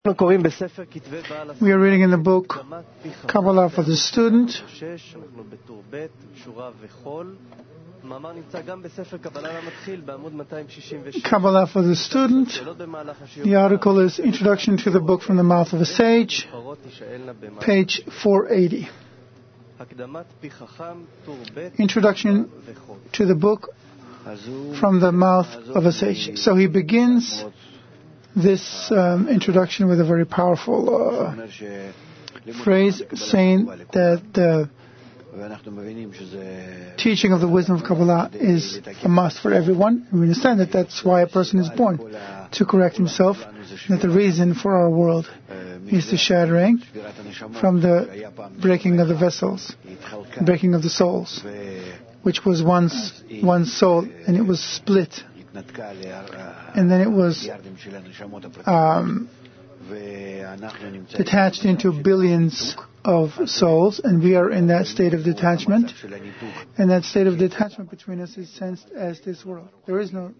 We are reading in the book Kabbalah for the Student. Kabbalah for the Student. The article is Introduction to the Book from the Mouth of a Sage, page 480. Introduction to the book from the mouth of a sage. So he begins this introduction with a very powerful phrase saying that the teaching of the wisdom of Kabbalah is a must for everyone. And we understand that that's why a person is born, to correct himself, that the reason for our world is the shattering from the breaking of the vessels, breaking of the souls, which was once one soul and it was split. And then it was detached into billions of souls, and we are in that state of detachment. And that state of detachment between us is sensed as this world. There is no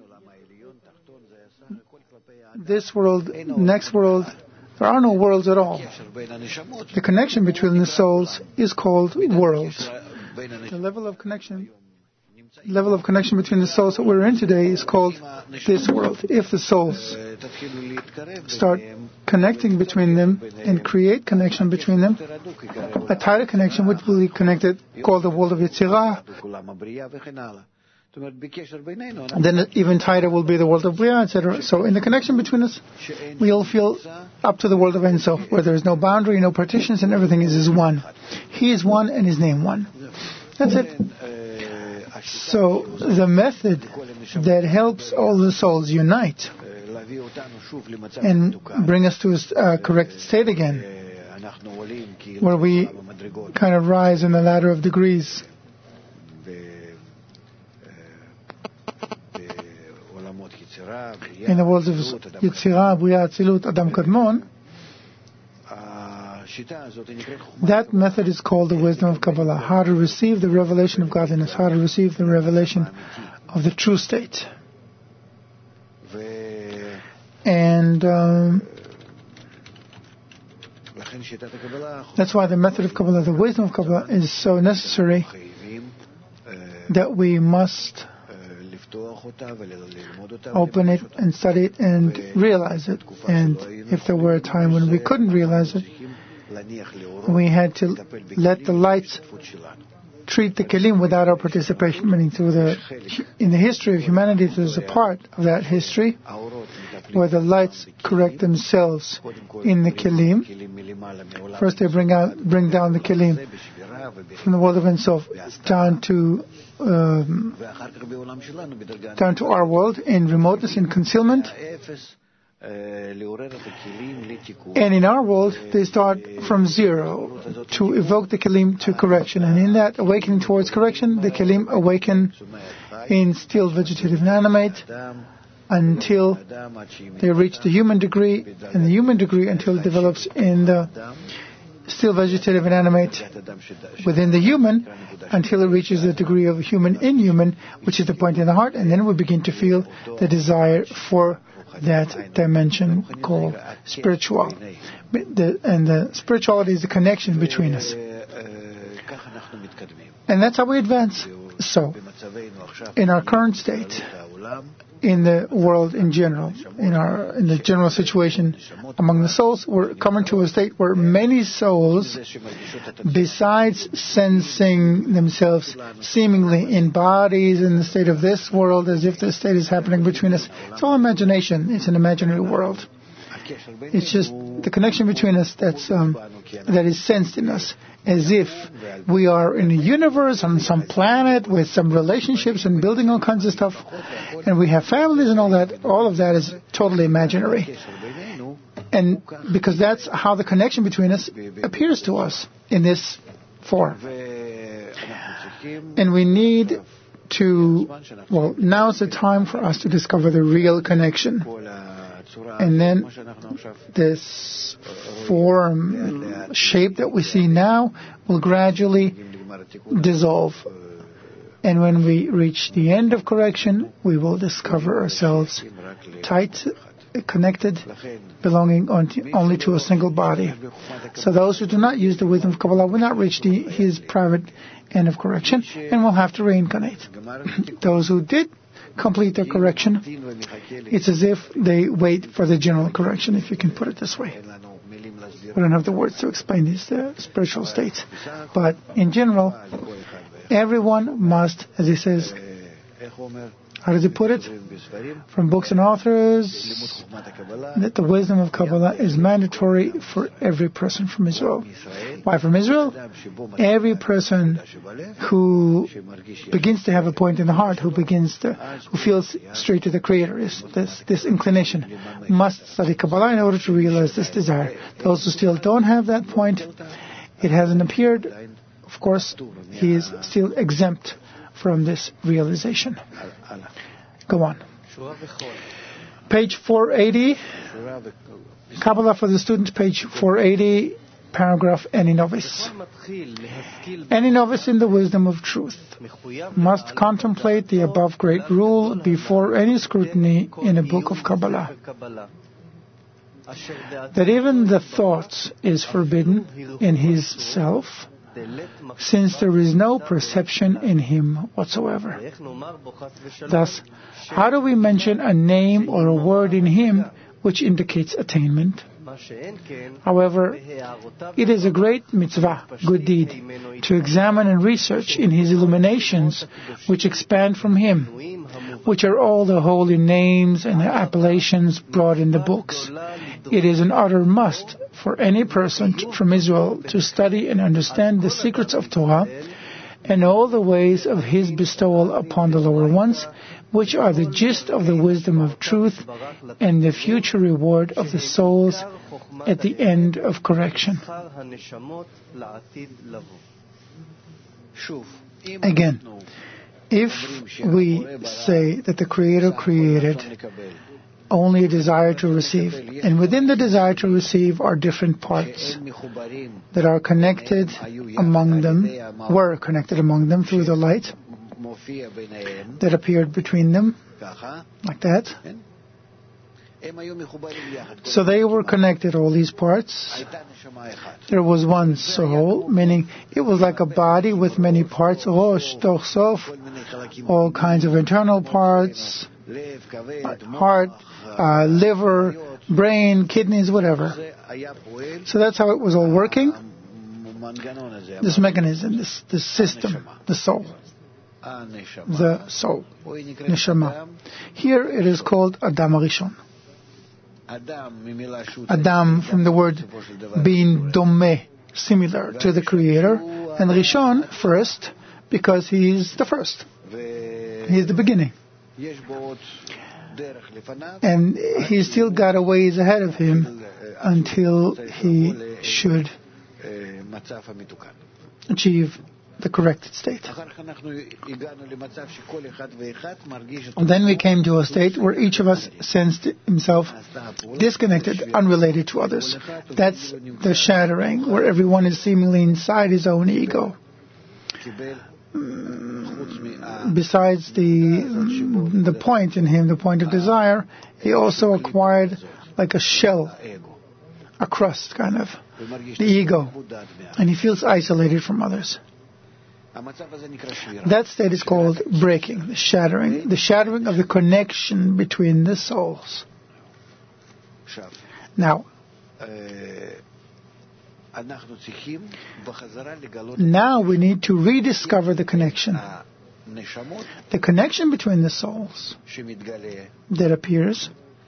this world, next world. There are no worlds at all. The connection between the souls is called worlds. The level of connection between the souls that we're in today is called this world. If the souls start connecting between them and create connection between them, a tighter connection would be connected, called the world of Yetzirah. Then even tighter will be the world of Bria, etc. So in the connection between us, we'll feel up to the world of Ein Sof, where there is no boundary, no partitions, and everything is one. He is one and his name one. That's it. So the method that helps all the souls unite and bring us to a correct state again, where we kind of rise in the ladder of degrees in the worlds of Yetzirah, Bria, Atzilut, Adam Kadmon. That method is called the wisdom of Kabbalah, how to receive the revelation of godliness, how to receive the revelation of the true state. And that's why the method of Kabbalah, the wisdom of Kabbalah, is so necessary that we must open it and study it and realize it. And if there were a time when we couldn't realize it, we had to let the lights treat the kelim without our participation, meaning in the history of humanity, there's a part of that history where the lights correct themselves in the kelim. First they bring down the kelim from the world of Ein Sof down to our world in remoteness, in concealment. And in our world, they start from zero to evoke the kelim to correction. And in that awakening towards correction, the kelim awaken in still vegetative and animate until they reach the human degree, and the human degree until it develops in the still vegetative and animate within the human, until it reaches the degree of human in human, which is the point in the heart, and then we begin to feel the desire for that dimension called spiritual. And the spirituality is the connection between us. And that's how we advance. So, in our current state, in the world in general, in the general situation among the souls, we're coming to a state where many souls, besides sensing themselves seemingly in bodies in the state of this world, as if the state is happening between us, it's all imagination. It's an imaginary world. It's just the connection between us that is sensed in us, as if we are in a universe on some planet with some relationships and building all kinds of stuff, and we have families and all that. All of that is totally imaginary. And because that's how the connection between us appears to us in this form. And we need to, now's the time for us to discover the real connection. And then this form, shape that we see now will gradually dissolve. And when we reach the end of correction, we will discover ourselves tight connected, belonging only to a single body. So those who do not use the wisdom of Kabbalah will not reach his private end of correction and will have to reincarnate. Those who did complete their correction, it's as if they wait for the general correction, if you can put it this way. We don't have the words to explain these spiritual states. But in general, everyone must, as he says, how does he put it? From books and authors, that the wisdom of Kabbalah is mandatory for every person from Israel. Why from Israel? Every person who begins to have a point in the heart, who feels straight to the Creator, is this inclination, must study Kabbalah in order to realize this desire. Those who still don't have that point, it hasn't appeared, of course, he is still exempt from this realization. Go on. Page 480. Kabbalah for the student, page 480, paragraph Any novice. Any novice in the wisdom of truth must contemplate the above great rule before any scrutiny in a book of Kabbalah. That even the thoughts is forbidden in his self, since there is no perception in him whatsoever. Thus, how do we mention a name or a word in him which indicates attainment? However, it is a great mitzvah, good deed, to examine and research in his illuminations which expand from him, which are all the holy names and appellations brought in the books. It is an utter must for any person from Israel to study and understand the secrets of Torah and all the ways of his bestowal upon the lower ones, which are the gist of the wisdom of truth and the future reward of the souls at the end of correction. Again, if we say that the Creator created only a desire to receive, and within the desire to receive are different parts that are connected among them, were connected among them through the light that appeared between them, like that. So they were connected, all these parts. There was one soul, meaning it was like a body with many parts, rosh, toch, sof, all kinds of internal parts, heart, liver, brain, kidneys, whatever. So that's how it was all working. This mechanism, this system, the soul. The soul, neshama. Here it is called Adam Arishon. Adam, from the word being domeh, similar to the Creator, and Rishon, first, because he is the first. He is the beginning. And he's still got a ways ahead of him until he should achieve the corrected state. And then we came to a state where each of us sensed himself disconnected, unrelated to others. That's the shattering, where everyone is seemingly inside his own ego. Besides the point in him, the point of desire, he also acquired like a shell, a crust kind of, the ego, and he feels isolated from others. That state is called breaking, the shattering of the connection between the souls. Now we need to rediscover the connection. The connection between the souls that appears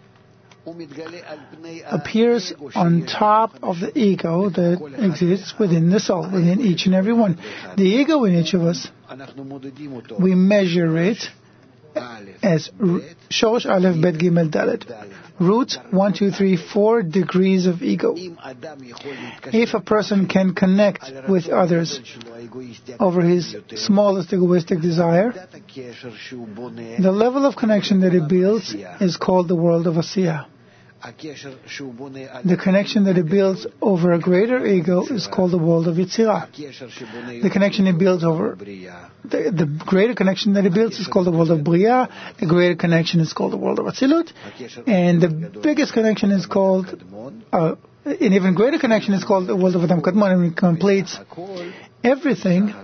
on top of the ego that exists within the soul, within each and every one. The ego in each of us, we measure it as Shosh Aleph Bet Gimel Dalet, root 1, 2, 3, 4 degrees of ego. If a person can connect with others over his smallest egoistic desire, the level of connection that he builds is called the world of Asiyah. The connection that it builds over a greater ego is called the world of Yetzirah. The connection it builds over the greater connection that it builds is called the world of Bria. A greater connection is called the world of Atzilut, and the biggest connection is called an even greater connection is called the world of Adam Kadmon, and it completes everything.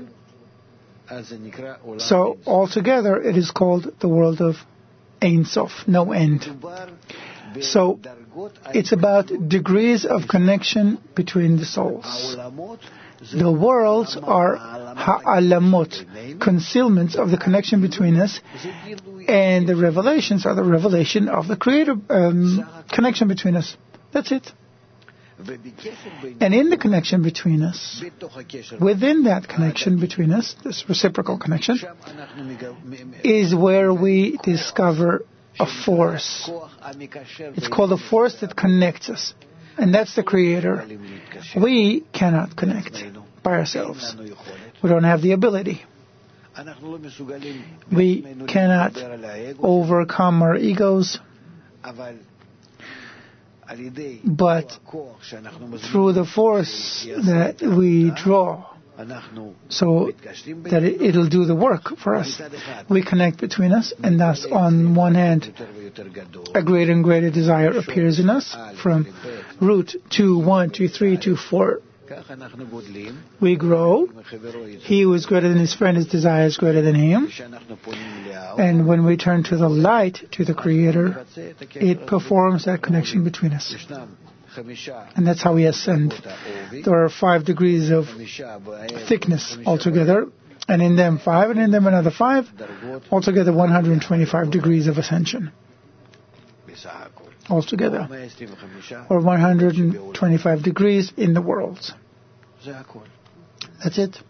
So altogether, it is called the world of Ein Sof, no end. So it's about degrees of connection between the souls. The worlds are ha'alamot, concealments of the connection between us, and the revelations are the revelation of the Creator, connection between us. That's it. And in the connection between us, within that connection between us, this reciprocal connection, is where we discover a force. It's called a force that connects us, and that's the Creator. We cannot connect by ourselves. We don't have the ability. We cannot overcome our egos, but through the force that we draw, so that it'll do the work for us, we connect between us, and thus on one hand a greater and greater desire appears in us from root 2, 1, 2, 3, 2, 4. We grow. He who is greater than his friend, his desire is greater than him. And when we turn to the light, to the Creator, it performs that connection between us. And that's how we ascend. There are 5 degrees of thickness altogether, and in them 5, and in them another 5, altogether 125 degrees of ascension. Altogether, or 125 degrees in the worlds. That's it.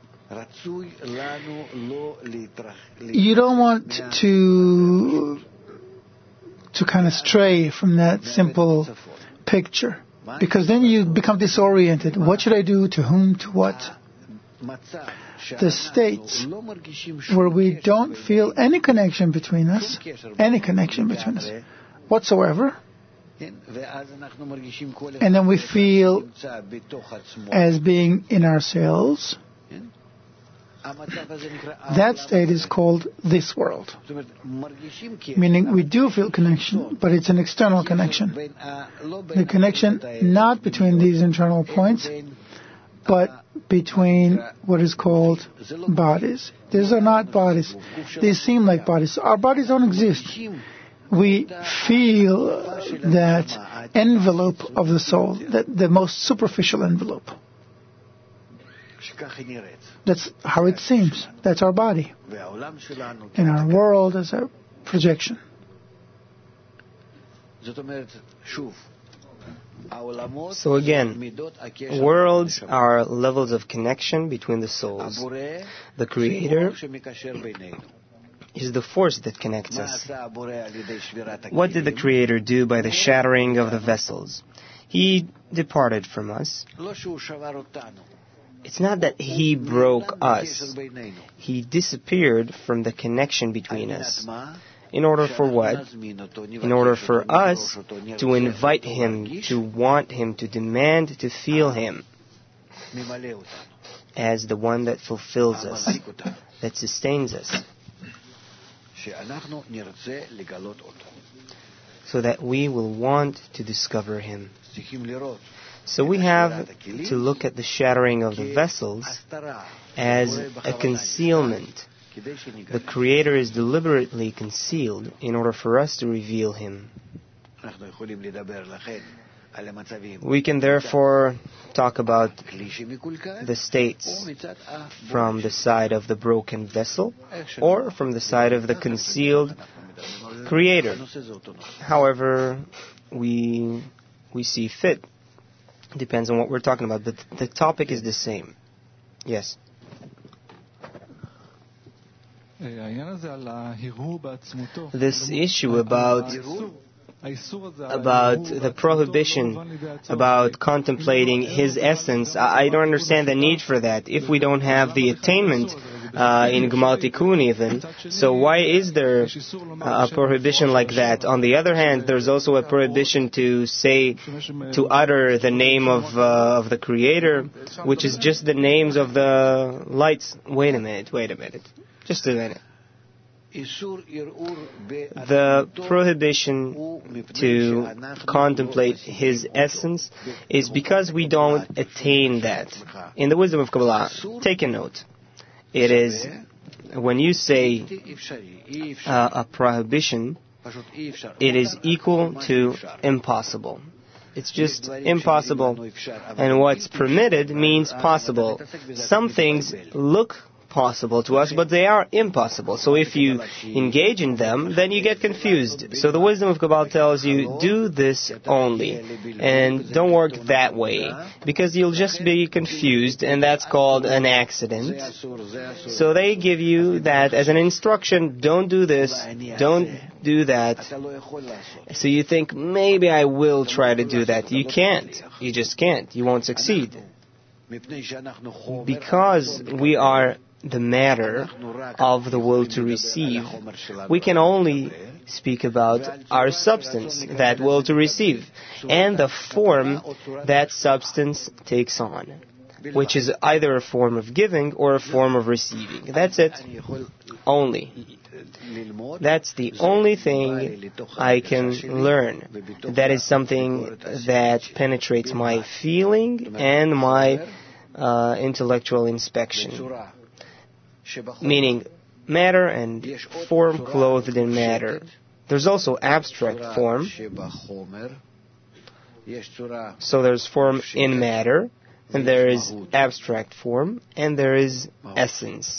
You don't want to kind of stray from that simple picture, because then you become disoriented. What should I do? To whom? To what? The states where we don't feel any connection between us, whatsoever, and then we feel as being in ourselves. That state is called this world. Meaning we do feel connection, but it's an external connection. The connection not between these internal points, but between what is called bodies. These are not bodies. They seem like bodies. Our bodies don't exist. We feel that envelope of the soul, that the most superficial envelope. That's how it seems. That's our body. And our world is a projection. So again, worlds are levels of connection between the souls. The Creator is the force that connects us. What did the Creator do by the shattering of the vessels? He departed from us. It's not that He broke us. He disappeared from the connection between us. In order for what? In order for us to invite Him, to want Him, to demand to feel Him as the one that fulfills us, that sustains us, so that we will want to discover Him. So we have to look at the shattering of the vessels as a concealment. The Creator is deliberately concealed in order for us to reveal Him. We can therefore talk about the states from the side of the broken vessel or from the side of the concealed Creator. However, we see fit. Depends on what we're talking about, but the topic is the same. Yes. This issue about the prohibition, about contemplating His essence, I don't understand the need for that. If we don't have the attainment in Gmal Tikkun even. So why is there a prohibition like that? On the other hand, there's also a prohibition to utter the name of the Creator, which is just the names of the lights. Wait a minute. Just a minute. The prohibition to contemplate His essence is because we don't attain that. In the wisdom of Kabbalah, take a note. It is, when you say a prohibition, it is equal to impossible. It's just impossible. And what's permitted means possible. Some things look possible to us, but they are impossible. So if you engage in them, then you get confused. So the wisdom of Kabbalah tells you, do this only, and don't work that way, because you'll just be confused, and that's called an accident. So they give you that as an instruction, don't do this, don't do that. So you think, maybe I will try to do that. You can't. You just can't. You won't succeed. Because we are the matter of the will to receive, we can only speak about our substance, that will to receive, and the form that substance takes on, which is either a form of giving or a form of receiving. That's it. Only. That's the only thing I can learn. That is something that penetrates my feeling and my intellectual inspection. Meaning matter and form clothed in matter. There's also abstract form. So there's form in matter, and there is abstract form, and there is essence.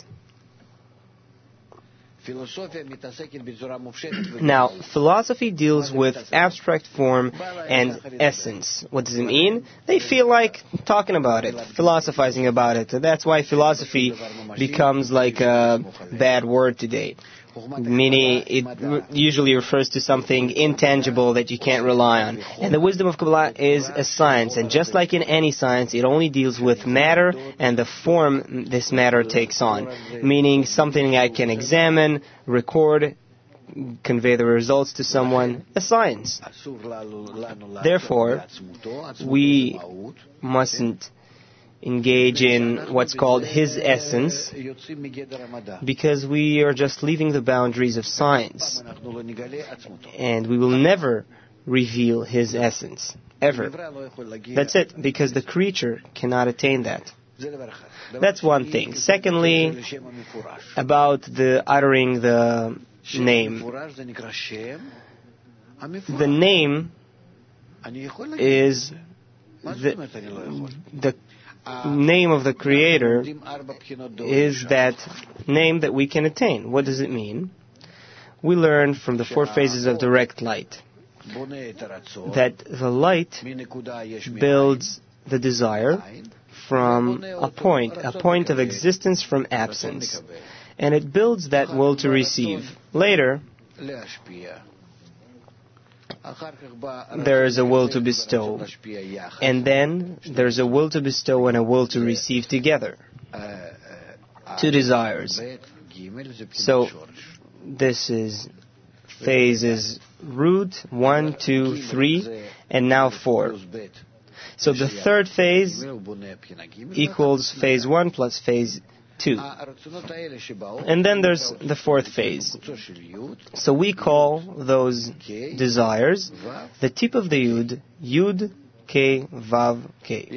Now, philosophy deals with abstract form and essence. What does it mean? They feel like talking about it, philosophizing about it. That's why philosophy becomes like a bad word today. Meaning, it usually refers to something intangible that you can't rely on. And the wisdom of Kabbalah is a science, and just like in any science, it only deals with matter and the form this matter takes on. Meaning, something I can examine, record, convey the results to someone, a science. Therefore, we mustn't engage in what's called His essence, because we are just leaving the boundaries of science, and we will never reveal His essence, ever. That's it, because the creature cannot attain that. That's one thing. Secondly, about the uttering the name. The name is the name of the Creator is that name that we can attain. What does it mean? We learn from the 4 phases of direct light that the light builds the desire from a point of existence from absence, and it builds that will to receive. Later, there is a will to bestow, and then there's a will to bestow and a will to receive together. 2 desires. So this is phases root 1, 2, 3, and now 4. So the 3rd phase equals phase 1 plus phase 2. And then there's the 4th phase. So we call those desires the tip of the Yud, Yud, K, Vav, K.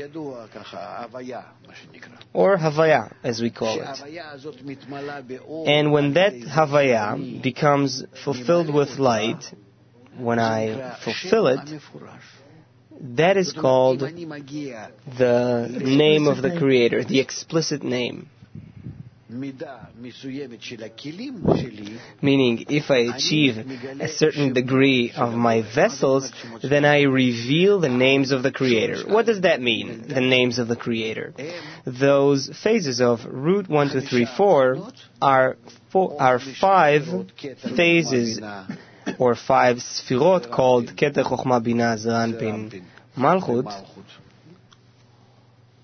Or Havaya, as we call it. And when that Havaya becomes fulfilled with light, when I fulfill it, that is called the name of the Creator, the explicit name. Meaning, if I achieve a certain degree of my vessels, then I reveal the names of the Creator. What does that mean, the names of the Creator? Those phases of root 1, 2, 3, 4 are 5 phases, or 5 sfirot called Keter Chochmah Binah Zeran Pin Malchut,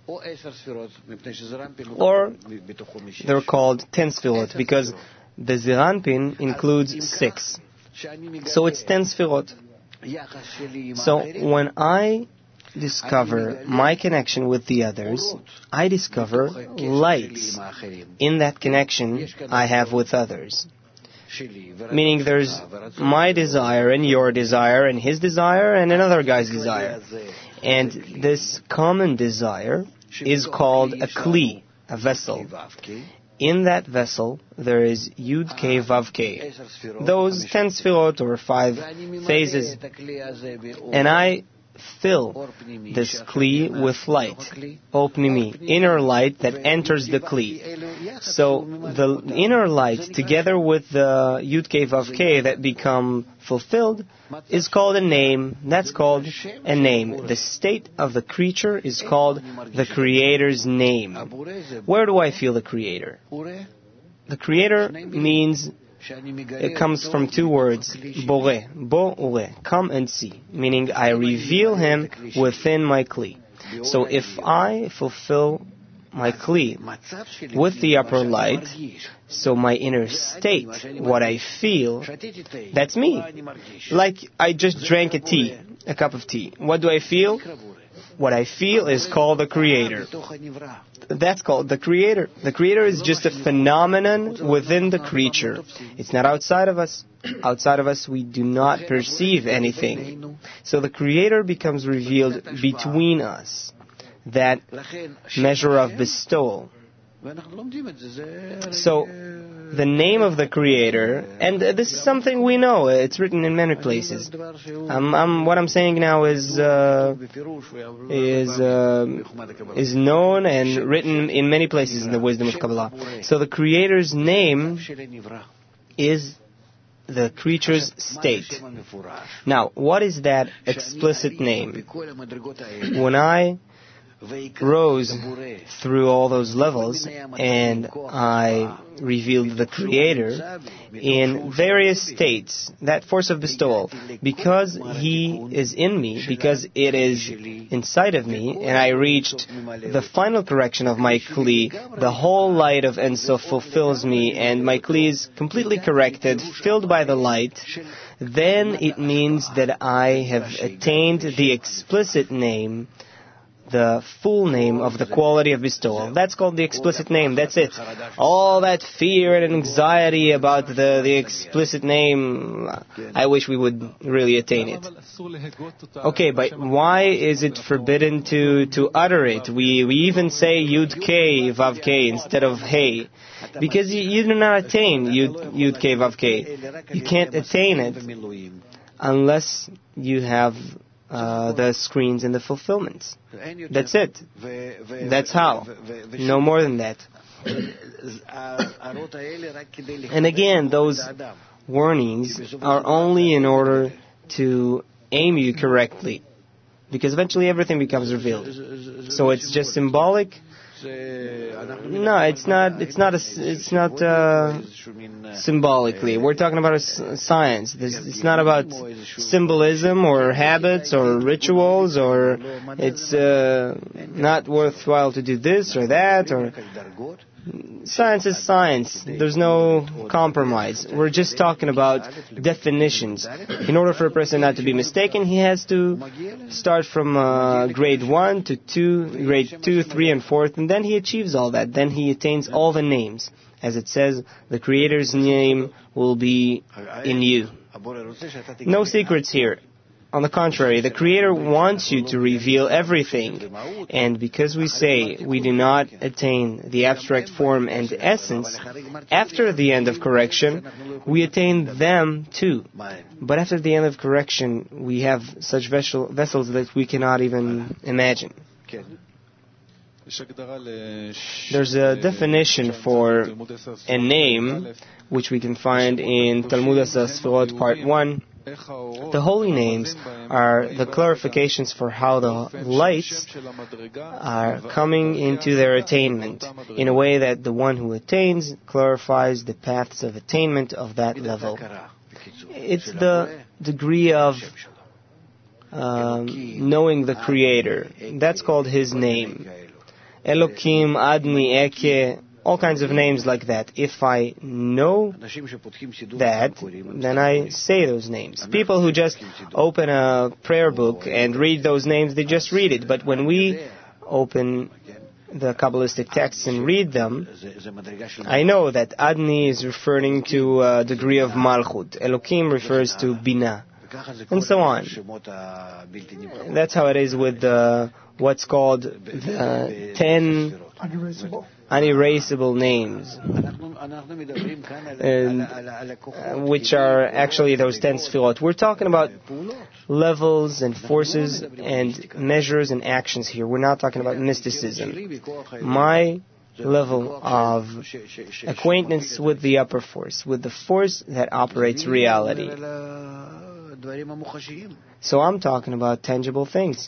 Or they're called 10 Sfirot because the Zeranpin includes 6. So it's 10 Sfirot. So when I discover my connection with the others, I discover lights in that connection I have with others. Meaning there's my desire and your desire and his desire and another guy's desire. And this common desire is called a kli, a vessel. In that vessel, there is Yud K Vav K, those 10 Sfirot or 5 phases. And I fill this kli with light, opnimi, inner light that enters the kli. So the inner light, together with the Yud K Vav K that become fulfilled, is called a name. That's called a name. The state of the creature is called the Creator's name. Where do I feel the Creator? The Creator means, it comes from 2 words, boreh, bo-ure, come and see, meaning I reveal him within my kli. So if I fulfill my kli with the upper light, so my inner state, what I feel, that's me. Like I just drank a cup of tea. What do I feel? What I feel is called the Creator. That's called the Creator. The Creator is just a phenomenon within the creature. It's not outside of us. Outside of us, we do not perceive anything. So the Creator becomes revealed between us. That measure of bestowal. So, the name of the Creator, and this is something we know, it's written in many places. What I'm saying now is known and written in many places in the wisdom of Kabbalah. So the Creator's name is the creature's state. Now, what is that explicit name? When I rose through all those levels and I revealed the Creator in various states, that force of bestowal, because He is in me, because it is inside of me, and I reached the final correction of my kli, the whole light of Ein Sof fulfills me, and my kli is completely corrected, filled by the light, then it means that I have attained the explicit name, the full name of the quality of bestowal. That's called the explicit name. That's it. All that fear and anxiety about the explicit name, I wish we would really attain it. Okay, but why is it forbidden to utter it? We even say Yud K Vav K instead of Hey. Because you do not attain Yud K Vav K. You can't attain it unless you have the screens and the fulfillments. That's it. That's how. No more than that. And again, those warnings are only in order to aim you correctly, because eventually everything becomes revealed. So it's just symbolic. No, it's not symbolically. We're talking about a science. It's not about symbolism or habits or rituals, or it's not worthwhile to do this or that, or science is science. There's no compromise. We're just talking about definitions. In order for a person not to be mistaken, he has to start from grade 1 to 2, grade 2, 3, and 4th, and then he achieves all that. Then he attains all the names. As it says, the Creator's name will be in you. No secrets here. On the contrary, the Creator wants you to reveal everything. And because we say we do not attain the abstract form and essence, after the end of correction, we attain them too. But after the end of correction, we have such vessels that we cannot even imagine. There's a definition for a name, which we can find in Talmud Sfirot Part 1. The holy names are the clarifications for how the lights are coming into their attainment, in a way that the one who attains clarifies the paths of attainment of that level. It's the degree of knowing the Creator. That's called His name. Elokim, Adni, Eke, all kinds of names like that. If I know that, then I say those names. People who just open a prayer book and read those names, they just read it. But when we open the Kabbalistic texts and read them, I know that Adni is referring to a degree of Malchut. Elokim refers to Binah, and so on. That's how it is with what's called the 10 unerasable names, which are actually those 10 sefirot. We're talking about levels and forces and measures and actions here. We're not talking about mysticism. My level of acquaintance with the upper force, with the force that operates reality. So I'm talking about tangible things.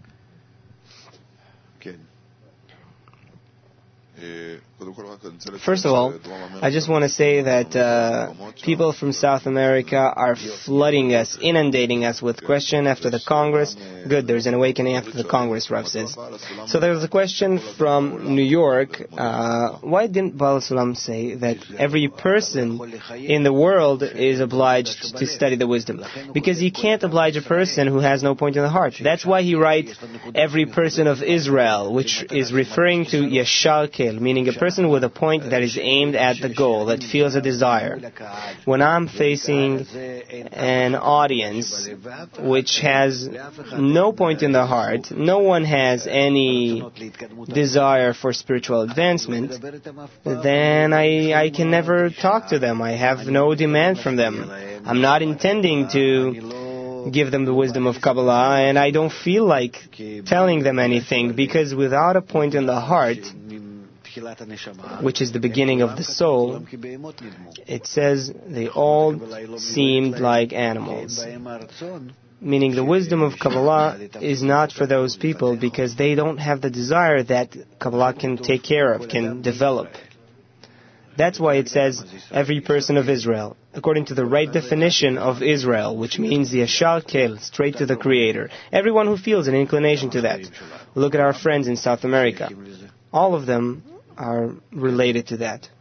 First of all, I just want to say that people from South America are flooding us, inundating us with question after the Congress. Good, there's an awakening after the Congress, Rav says. So there's a question from New York. Why didn't Baal Sulam say that every person in the world is obliged to study the wisdom? Because you can't oblige a person who has no point in the heart. That's why he writes every person of Israel, which is referring to Yashar Kel, meaning a person with a point that is aimed at the goal, that feels a desire. When I'm facing an audience which has no point in the heart, no one has any desire for spiritual advancement, then I can never talk to them. I have no demand from them. I'm not intending to give them the wisdom of Kabbalah, and I don't feel like telling them anything, because without a point in the heart, which is the beginning of the soul, it says they all seemed like animals. Meaning the wisdom of Kabbalah is not for those people because they don't have the desire that Kabbalah can take care of, can develop. That's why it says every person of Israel, according to the right definition of Israel, which means the Yashar Kel, straight to the Creator. Everyone who feels an inclination to that. Look at our friends in South America. All of them are related to that.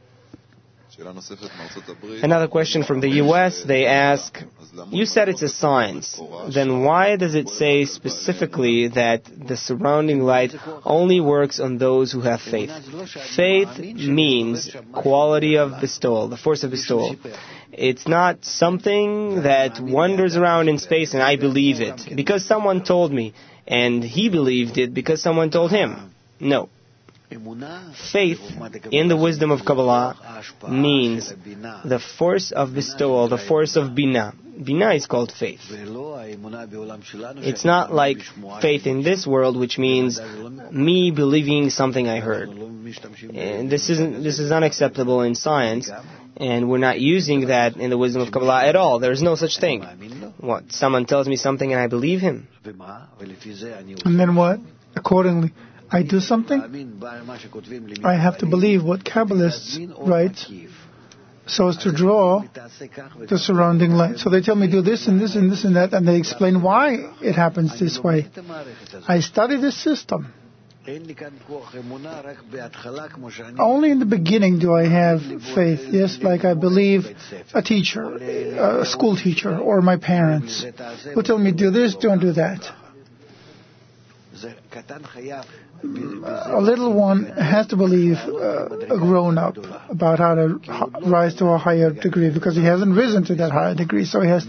Another question from the U.S., they ask, you said it's a science, then why does it say specifically that the surrounding light only works on those who have faith? Faith means quality of bestowal, the force of bestowal. It's not something that wanders around in space and I believe it because someone told me, and he believed it because someone told him. No. Faith in the wisdom of Kabbalah means the force of bestowal, the force of Binah. Binah is called faith. It's not like faith in this world, which means me believing something I heard. And this is unacceptable in science, and we're not using that in the wisdom of Kabbalah at all. There's no such thing. What? Someone tells me something and I believe him. And then what? Accordingly, I do something, I have to believe what Kabbalists write so as to draw the surrounding light. So they tell me do this and this and this and that, and they explain why it happens this way. I study this system. Only in the beginning do I have faith. Yes, like I believe a teacher, a school teacher, or my parents who tell me do this, don't do that. A little one has to believe a grown-up about how to rise to a higher degree because he hasn't risen to that higher degree, so he has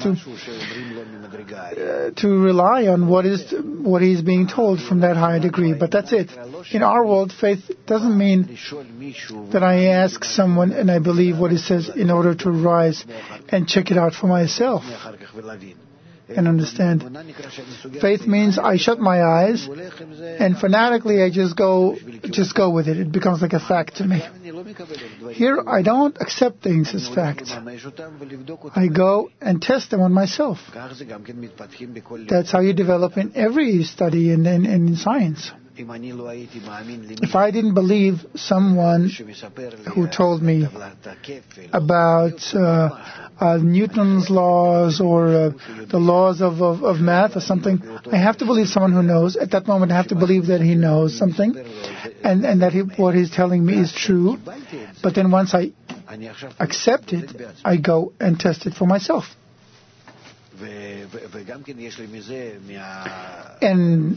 to rely on what he's being told from that higher degree. But that's it. In our world, faith doesn't mean that I ask someone and I believe what he says in order to rise and check it out for myself and understand. Faith means I shut my eyes and fanatically I just go with it. It becomes like a fact to me. Here I don't accept things as facts. I go and test them on myself. That's how you develop in every study in science. if I didn't believe someone who told me about Newton's laws or the laws of math or something, I have to believe someone who knows. At that moment, I have to believe that he knows something and that what he's telling me is true. But then once I accept it, I go and test it for myself. And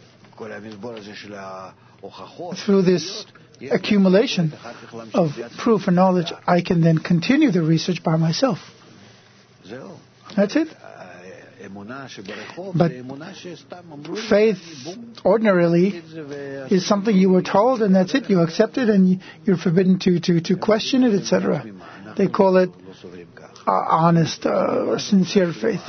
through this accumulation of proof and knowledge, I can then continue the research by myself. That's it. But faith, ordinarily, is something you were told, and that's it. You accept it, and you're forbidden to question it, etc. They call it honest or sincere faith.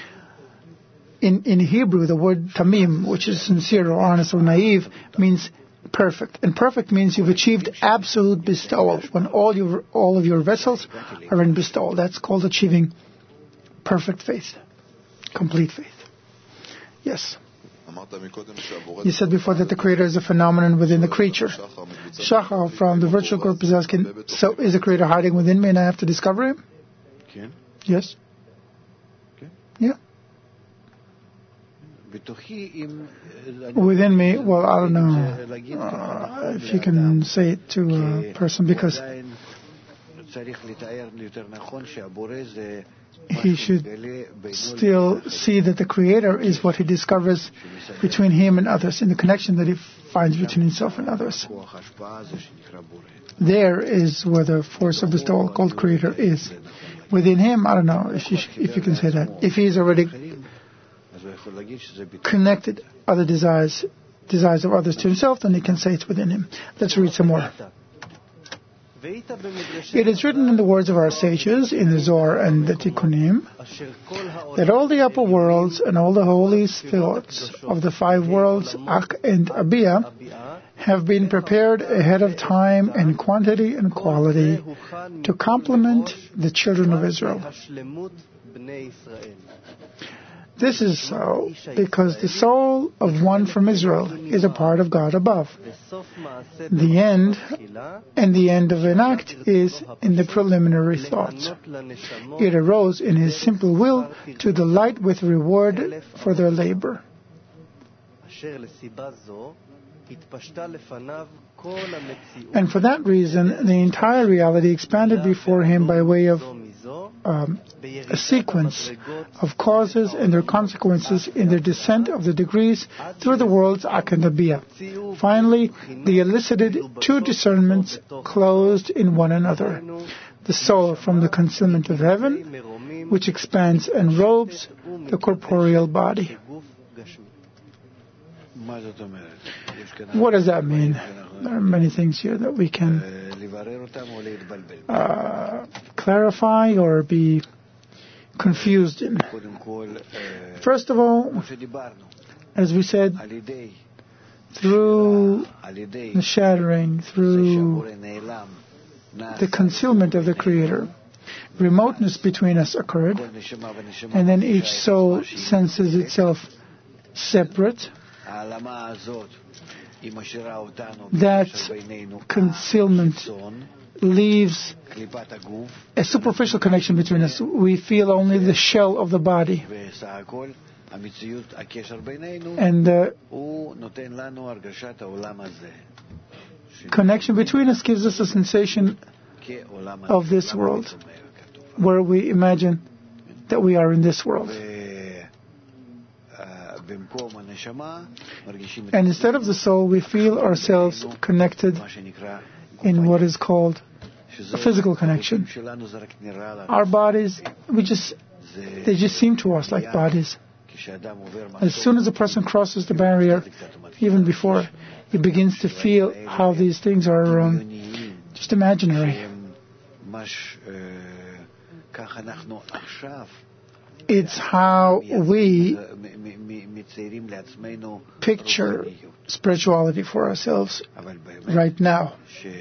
In Hebrew, the word tamim, which is sincere or honest or naive, means perfect. And perfect means you've achieved absolute bestowal. When all of your vessels are in bestowal, that's called achieving perfect faith, complete faith. Yes. You said before that the Creator is a phenomenon within the creature. Shachar from the virtual group is asking, so is the Creator hiding within me and I have to discover Him? Yes. Yeah. Within me, well, I don't know if you can say it to a person, because he should still see that the Creator is what he discovers between him and others, in the connection that he finds between himself and others. There is where the force of bestowal called Creator is. Within him, I don't know if you can say that. If he is already connected other desires of others to himself, then he can say it's within him. Let's read some more. It is written in the words of our sages, in the Zohar and the Tikkunim, that all the upper worlds and all the holy thoughts of the 5 worlds, Ak and Abia, have been prepared ahead of time in quantity and quality to complement the children of Israel. This is so because the soul of one from Israel is a part of God above. The end of an act is in the preliminary thoughts. It arose in his simple will to delight with reward for their labor. And for that reason, the entire reality expanded before him by way of a sequence of causes and their consequences in their descent of the degrees through the worlds Ak and Abia. Finally, they elicited 2 discernments closed in one another. The soul from the concealment of heaven, which expands and robes the corporeal body. What does that mean? There are many things here that we can clarify or be confused in. First of all, as we said, through the shattering, through the concealment of the Creator, remoteness between us occurred, and then each soul senses itself separate. That concealment leaves a superficial connection between us. We feel only the shell of the body. And the connection between us gives us a sensation of this world, where we imagine that we are in this world. And instead of the soul, we feel ourselves connected in what is called a physical connection. Our bodies, they just seem to us like bodies. As soon as a person crosses the barrier, even before, he begins to feel how these things are just imaginary. It's how we picture spirituality for ourselves right now.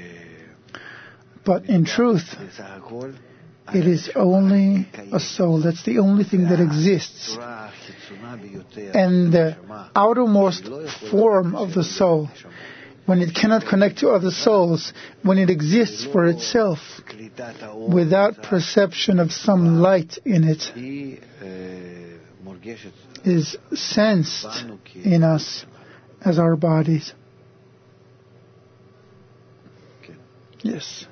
But in truth, it is only a soul. That's the only thing that exists. And the outermost form of the soul, when it cannot connect to other souls, when it exists for itself, without perception of some light in it, is sensed in us as our bodies. Yes.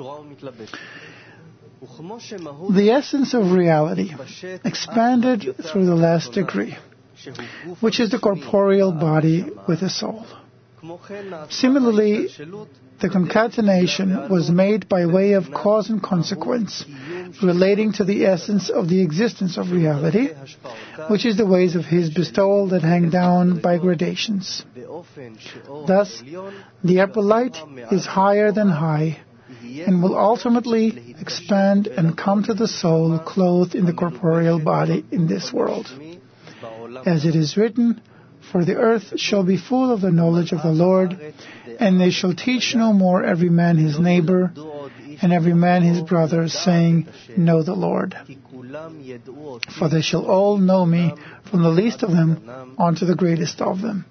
The essence of reality expanded through the last degree, which is the corporeal body with a soul. Similarly, the concatenation was made by way of cause and consequence, relating to the essence of the existence of reality, which is the ways of His bestowal that hang down by gradations. Thus, the upper light is higher than high, and will ultimately expand and come to the soul clothed in the corporeal body in this world. As it is written, "For the earth shall be full of the knowledge of the Lord, and they shall teach no more every man his neighbor, and every man his brother, saying, Know the Lord. For they shall all know me, from the least of them unto the greatest of them."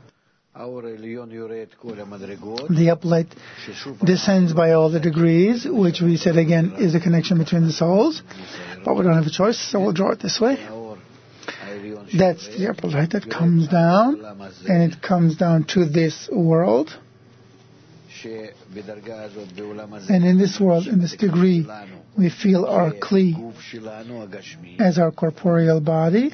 The uplight descends by all the degrees, which we said again is the connection between the souls, but we don't have a choice, so we'll draw it this way. That's the upper light that comes down, and it comes down to this world. And in this world, in this degree, we feel our kli as our corporeal body.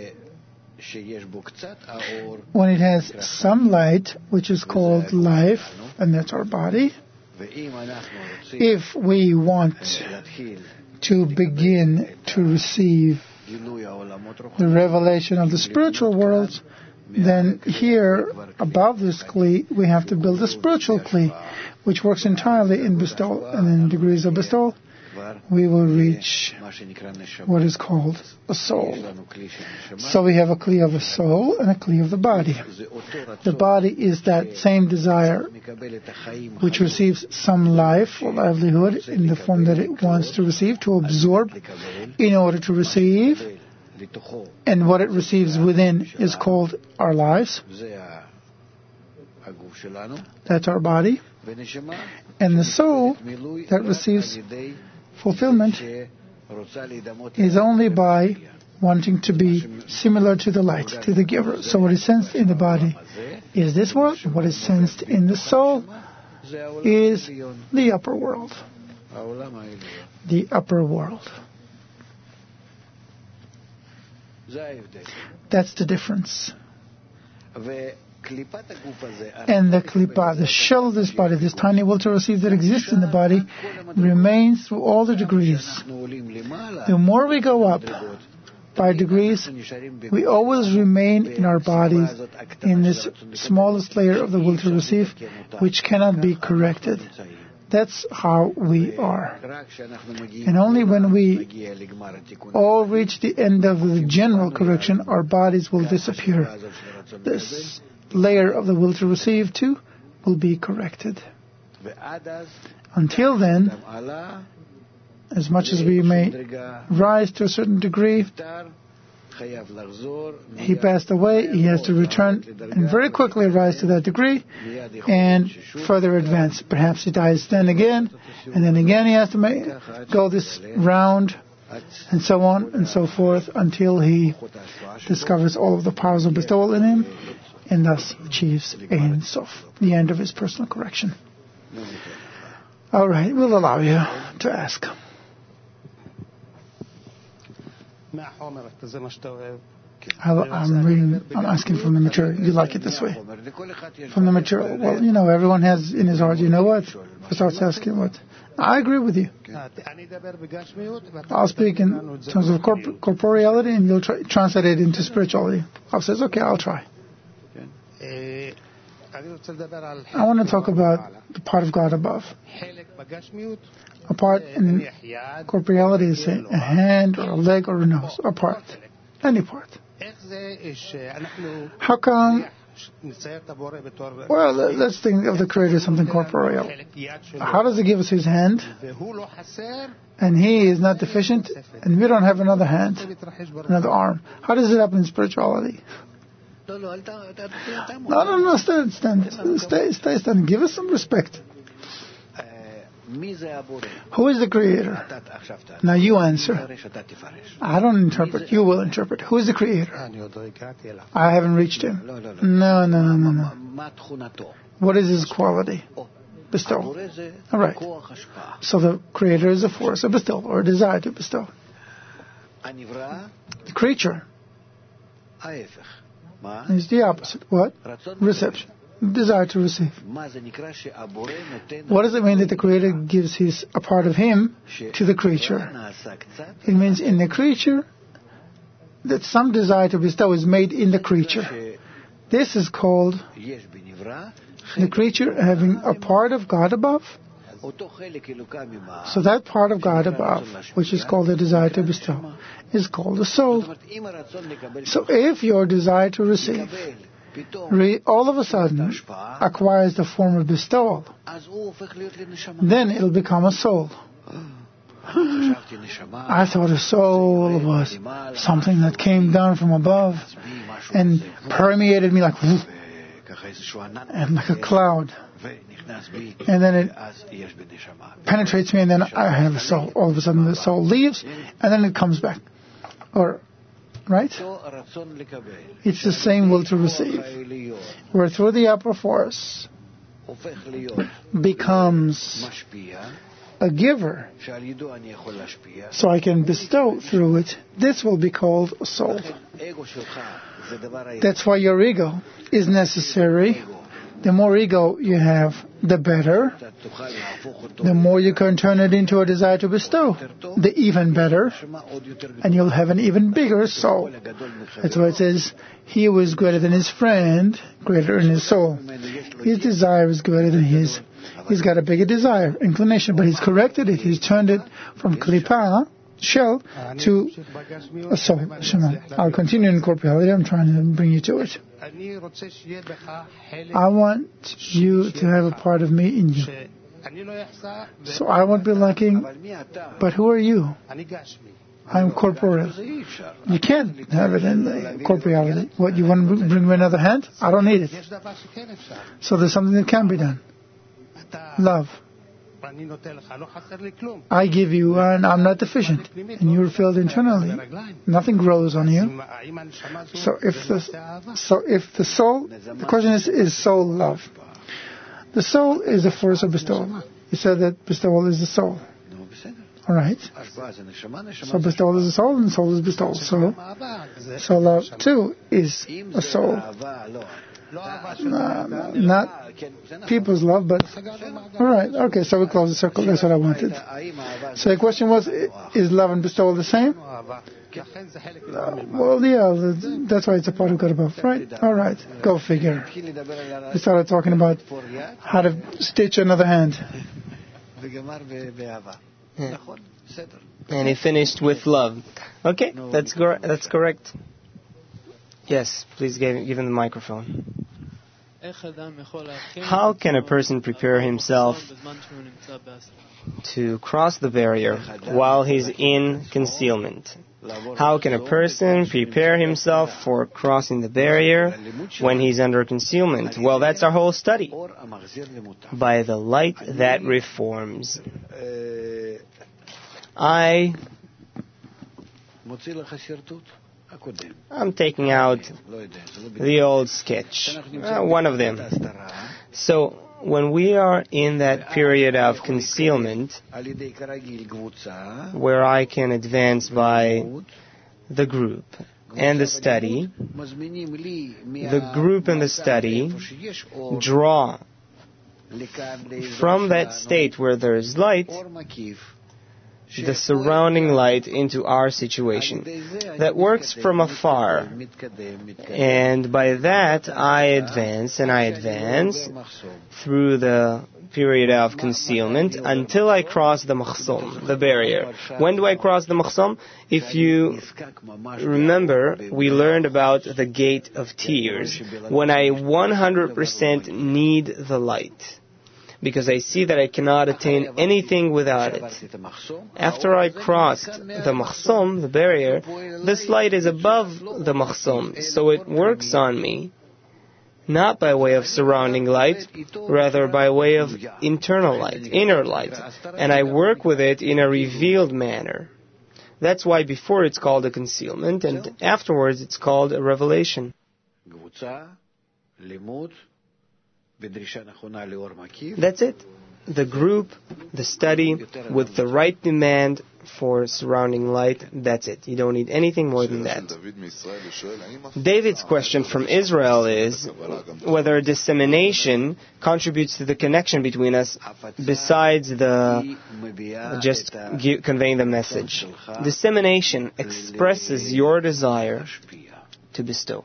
When it has some light, which is called life, and that's our body, if we want to begin to receive the revelation of the spiritual world, then here, above this kli, we have to build a spiritual kli, which works entirely in bestowal, and in degrees of bestowal, we will reach what is called a soul. So we have a kli of a soul and a kli of the body. The body is that same desire which receives some life or livelihood in the form that it wants to receive, to absorb in order to receive. And what it receives within is called our lives. That's our body. And the soul that receives fulfillment is only by wanting to be similar to the light, to the giver. So what is sensed in the body is this world, and what is sensed in the soul is the upper world. The upper world. That's the difference. And the klipa, the shell of this body, this tiny will to receive that exists in the body, remains through all the degrees. The more we go up by degrees, we always remain in our bodies in this smallest layer of the will to receive, which cannot be corrected. That's how we are. And only when we all reach the end of the general correction, our bodies will disappear. This layer of the will to receive too will be corrected. Until then, as much as we may rise to a certain degree, he passed away, he has to return and very quickly rise to that degree and further advance. Perhaps he dies then again, and then again he has to go this round, and so on and so forth, until he discovers all of the powers of bestowal in him, and thus achieves Ein Sof, the end of his personal correction. All right, we'll allow you to ask. I'm asking from the material. You like it this way? From the material. Well, everyone has in his heart, you know what? He starts asking what? I agree with you. I'll speak in terms of corporeality, and you'll translate it into spirituality. I says, okay, I'll try. I want to talk about the part of God above. A part in corporeality is a hand or a leg or a nose. A part. Any part. How come Well, let's think of the Creator as something corporeal. How does He give us His hand? And He is not deficient, and we don't have another hand, another arm. How does it happen in spirituality? No, stand. Stay, stand. Give us some respect. Who is the Creator? Now you answer. I don't interpret. You will interpret. Who is the Creator? I haven't reached Him. No. What is His quality? Bestow. All right. So the Creator is a force of bestow, or a desire to bestow. The creature is the opposite. What? Reception. Desire to receive. What does it mean that the Creator gives a part of Him to the creature? It means in the creature that some desire to bestow is made in the creature. This is called the creature having a part of God above. So that part of God above, which is called the desire to bestow, is called the soul. So if your desire to receive all of a sudden acquires the form of bestowal, then it'll become a soul. I thought a soul was something that came down from above and permeated me like a cloud. And then it penetrates me, and then I have a soul. All of a sudden the soul leaves, and then it comes back. Right? It's the same will to receive, where through the upper force becomes a giver, so I can bestow through it. This will be called a soul. That's why your ego is necessary. The more ego you have, the better. The more you can turn it into a desire to bestow, the even better. And you'll have an even bigger soul. That's why it says, he who is greater than his friend, greater in his soul. His desire is greater than his. He's got a bigger desire, inclination, but he's corrected it. He's turned it from klipa, shell, to a soul. I'll continue in corporeality. I'm trying to bring you to it. I want you to have a part of me in you. So I won't be lacking, but who are you? I'm corporeal. You can't have it in corporeality. What, you want to bring me another hand? I don't need it. So there's something that can be done. Love. I give you, and I'm not deficient, and you're filled internally. Nothing grows on you. So if the soul, the question is soul love? The soul is the force of bestowal. You said that bestowal is the soul. All right. So bestowal is the soul, and soul is bestowal. So love too is a soul. Not people's love, but all right. Okay, so we close the circle. That's what I wanted. So the question was, is love and bestowal the same? Well, yeah, that's why it's a part of God above, right? All right, go figure. We started talking about how to stitch another hand. Yeah. And he finished with love. Okay, that's correct. Yes, please give him the microphone. How can a person prepare himself to cross the barrier while he's in concealment? How can a person prepare himself for crossing the barrier when he's under concealment? Well, that's our whole study. By the light that reforms. I'm taking out the old sketch, one of them. So, when we are in that period of concealment, where I can advance by the group and the study, the group and the study draw from that state where there is light the surrounding light into our situation. That works from afar. And by that, I advance and I advance through the period of concealment until I cross the makhsum, the barrier. When do I cross the makhsum? If you remember, we learned about the gate of tears. When I 100% need the light, because I see that I cannot attain anything without it. After I crossed the makhsum, the barrier, this light is above the makhsum, so it works on me, not by way of surrounding light, rather by way of internal light, inner light, and I work with it in a revealed manner. That's why before it's called a concealment, and afterwards it's called a revelation. That's it. The group, the study, with the right demand for surrounding light, that's it. You don't need anything more than that. David's question from Israel is whether dissemination contributes to the connection between us besides the just conveying the message. Dissemination expresses your desire to bestow.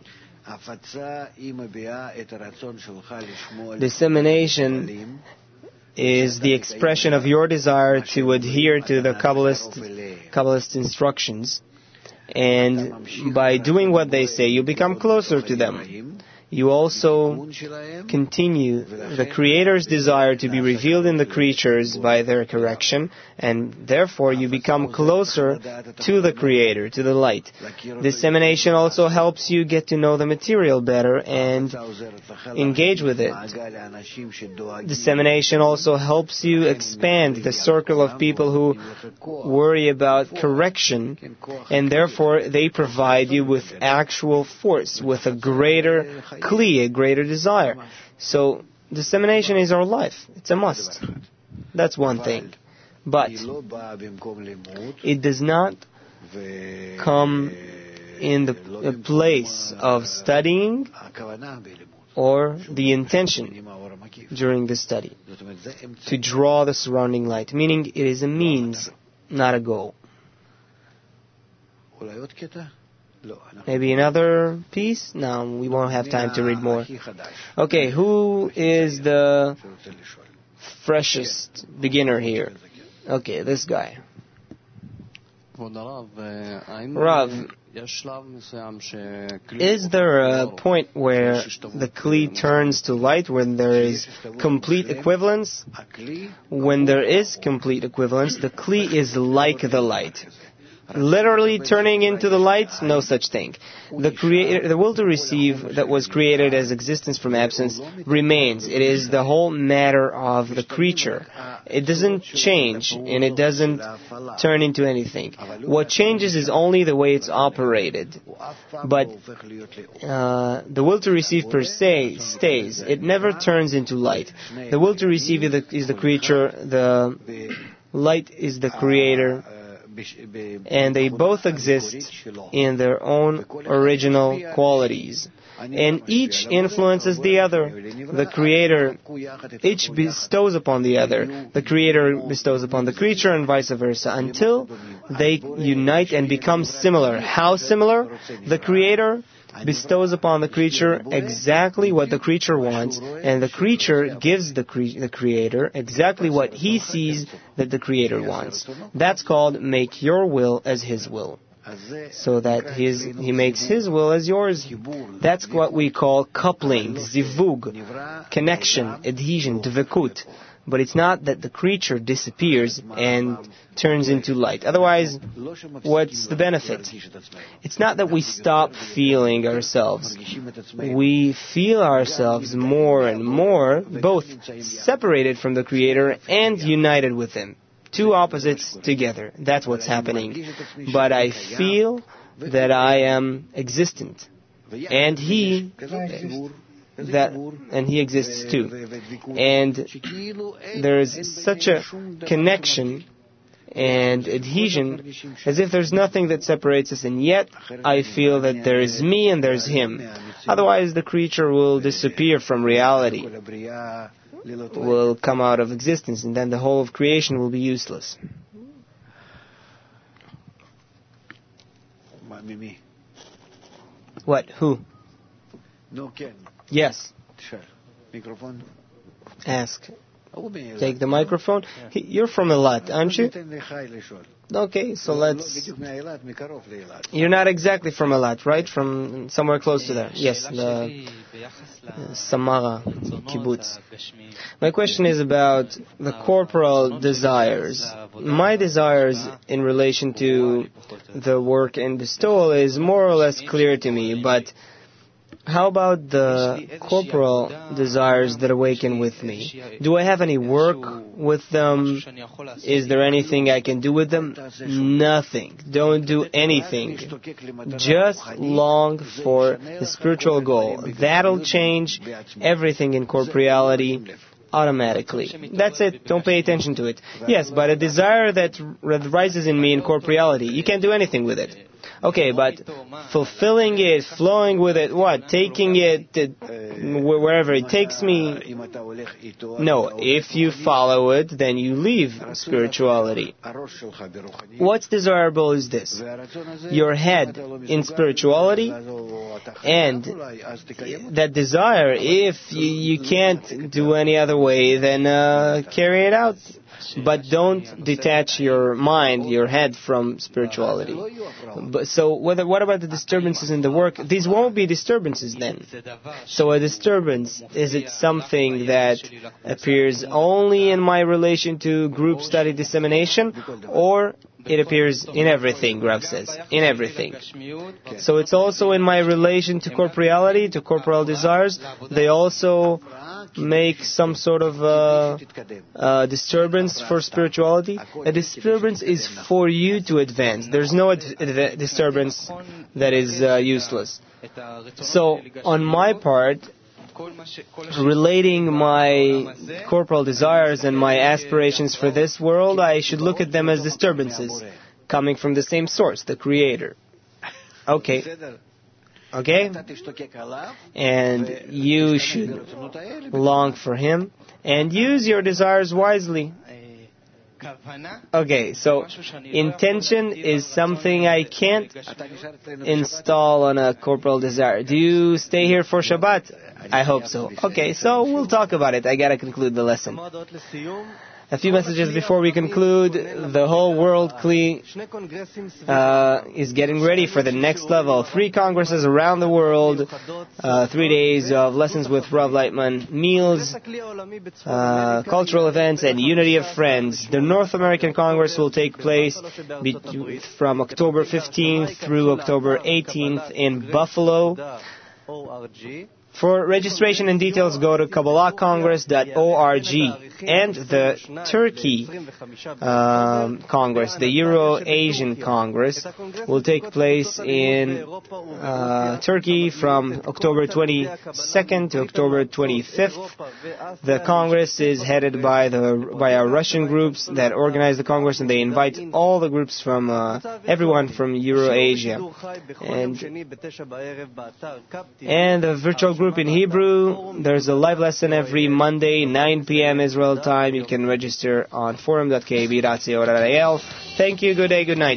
Dissemination is the expression of your desire to adhere to the Kabbalist instructions, and by doing what they say, you become closer to them. You also continue the Creator's desire to be revealed in the creatures by their correction, and therefore you become closer to the Creator, to the light. Dissemination also helps you get to know the material better and engage with it. Dissemination also helps you expand the circle of people who worry about correction, and therefore they provide you with actual force, with a greater a greater desire. So dissemination is our life. It's a must. That's one thing. But it does not come in the place of studying or the intention during the study to draw the surrounding light, meaning it is a means, not a goal. Maybe another piece? No, we won't have time to read more. Okay, who is the freshest beginner here? Okay, this guy. Rav, is there a point where the Kli turns to light, when there is complete equivalence? When there is complete equivalence, the Kli is like the light. Literally turning into the light? No such thing. The will to receive that was created as existence from absence remains. It is the whole matter of the creature. It doesn't change, and it doesn't turn into anything. What changes is only the way it's operated. But the will to receive per se stays. It never turns into light. The will to receive is the creature, the light is the creator, and they both exist in their own original qualities. And each influences the other. The Creator, each bestows upon the other. The Creator bestows upon the creature and vice versa, until they unite and become similar. How similar? The Creator bestows upon the creature exactly what the creature wants, and the creature gives the Creator exactly what he sees that the Creator wants. That's called make your will as his will, so that he makes his will as yours. That's what we call coupling, zivug, connection, adhesion, dvekut. But it's not that the creature disappears and turns into light. Otherwise, what's the benefit? It's not that we stop feeling ourselves. We feel ourselves more and more, both separated from the Creator and united with Him. Two opposites together. That's what's happening. But I feel that I am existent. And He exists too. And there is such a connection and adhesion as if there's nothing that separates us, and yet I feel that there is me and there's Him. Otherwise the creature will disappear from reality, will come out of existence, and then the whole of creation will be useless. What? Who? Yes. Ask. Take the microphone. You're from Eilat, aren't you? Okay, so let's... You're not exactly from Eilat, right? From somewhere close to there. Yes, the Samara kibbutz. My question is about the corporal desires. My desires in relation to the work and bestowal is more or less clear to me, but how about the corporal desires that awaken with me? Do I have any work with them? Is there anything I can do with them? Nothing. Don't do anything. Just long for the spiritual goal. That'll change everything in corporeality automatically. That's it. Don't pay attention to it. Yes, but a desire that rises in me in corporeality, you can't do anything with it. Okay, but fulfilling it, flowing with it, what? Taking it wherever it takes me? No, if you follow it, then you leave spirituality. What's desirable is this. Your head in spirituality, and that desire, if you can't do any other way, then carry it out. But don't detach your mind, your head from spirituality. So what about the disturbances in the work? These won't be disturbances then. So a disturbance, is it something that appears only in my relation to group study dissemination, or it appears in everything, Rav says, in everything. So it's also in my relation to corporeality, to corporal desires. They also make some sort of disturbance for spirituality. A disturbance is for you to advance. There's no disturbance that is useless. So on my part, relating my corporal desires and my aspirations for this world, I should look at them as disturbances coming from the same source, the Creator. Okay? And you should long for Him and use your desires wisely. Okay, so intention is something I can't install on a corporal desire. Do you stay here for Shabbat? I hope so. Okay, so we'll talk about it. I gotta conclude the lesson. A few messages before we conclude. The whole world is getting ready for the next level. 3 congresses around the world, 3 days of lessons with Rav Lightman, meals, cultural events, and unity of friends. The North American Congress will take place from October 15th through October 18th in Buffalo. For registration and details, go to KabbalahCongress.org. And the Turkey Congress, the Euro-Asian Congress, will take place in Turkey from October 22nd to October 25th. The Congress is headed by our Russian groups that organize the Congress, and they invite all the groups from everyone from Euro-Asia. And the virtual group in Hebrew, there's a live lesson every Monday, 9 p.m. Israel time. You can register on forum.kab.co.il. Thank you, good day, good night.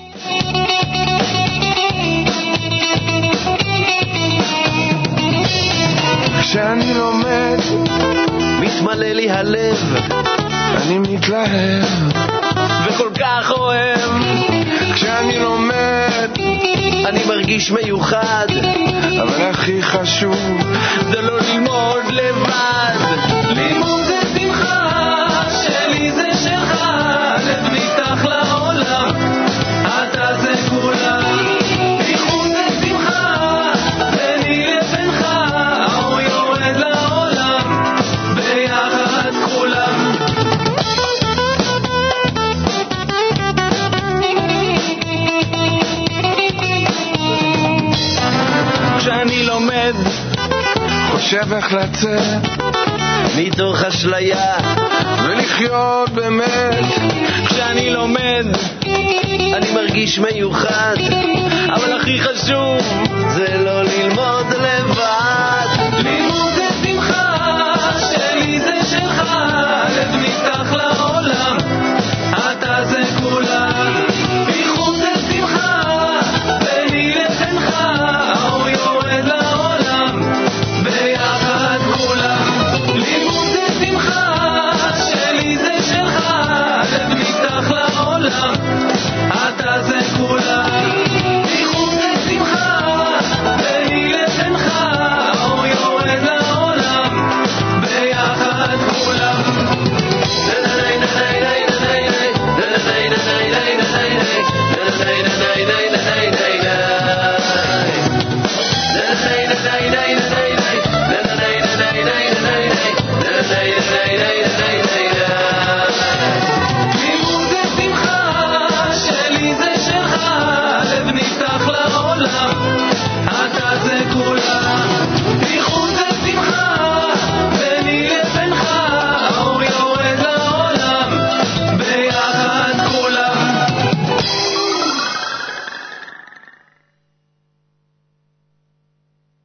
כשאני לומד, מתמלא לי הלב, אני מתלהב וכל כך אוהב. כשאני לומד, אני מרגיש מיוחד, אבל הכי חשוב זה לא ללמוד לבד. לימוד זה שמחה, שלי זה שלך, לב נפתח לעולם, אתה זה כולם. איחוד זה שמחה, ביני לבינך, האור יורד לעולם, ביחד כולם. כשאני לומד, חושב איך לצאת מתוך אשליה ולחיות באמת. כשאני לומד, אני מרגיש מיוחד, אבל הכי חשוב זה לא ללמוד